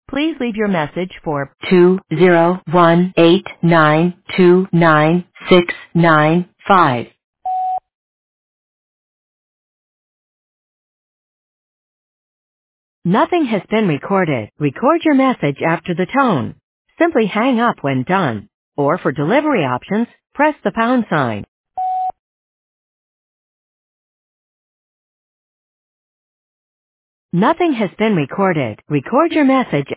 Please leave your message for 20189299695. Nothing has been recorded. Record your message after the tone. Simply hang up when done. Or for delivery options, press the pound sign. Nothing has been recorded. Record your message